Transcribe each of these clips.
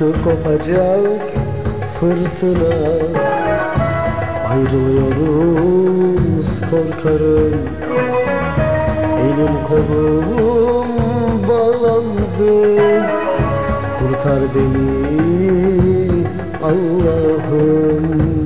kopacak fırtına, ayrılıyoruz korkarım. Elim kolum bağlandı, kurtar beni Allah'ım.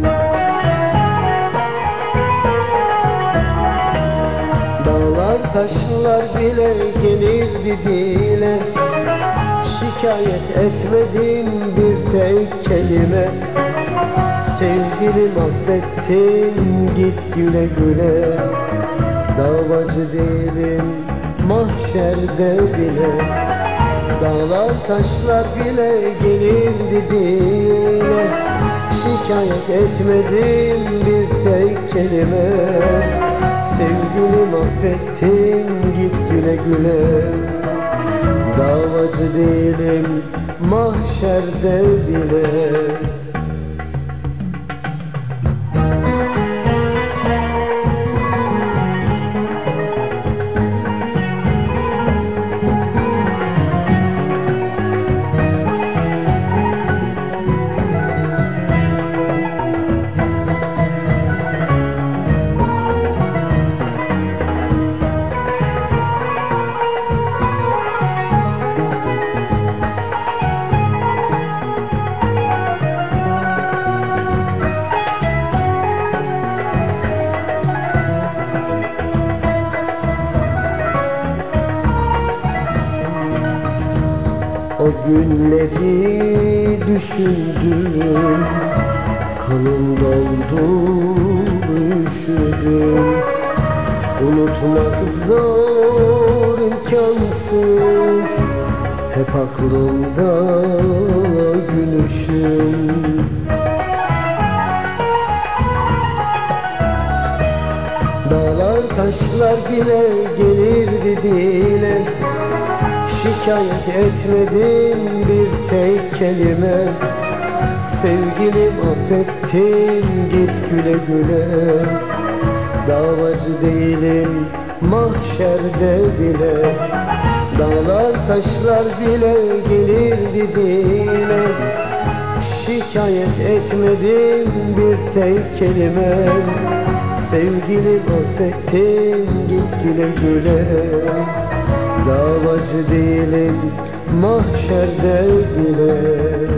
Dağlar taşlar bile gelirdi dile, şikayet etmedim bir tek kelime. Sevgilim affettim, git güle güle. Davacı değilim mahşerde bile. Dağlar taşlar bile gelirdi dile, şikayet etmedim bir tek kelime. Sevgilim affettim, git güle güle. Davacı değilim mahşerde bile. O günleri düşündüm, kanım doldu, üşüdüm. Unutmak zor, imkansız, hep aklımda gülüşün. Dağlar taşlar bile gelirdi dile, şikayet etmedim bir tek kelime. Sevgilim affettim, git güle güle. Davacı değilim mahşerde bile. Dağlar taşlar bile gelirdi dile, şikayet etmedim bir tek kelime. Sevgilim affettim, git güle güle. Davacı değilim mahşerde bile.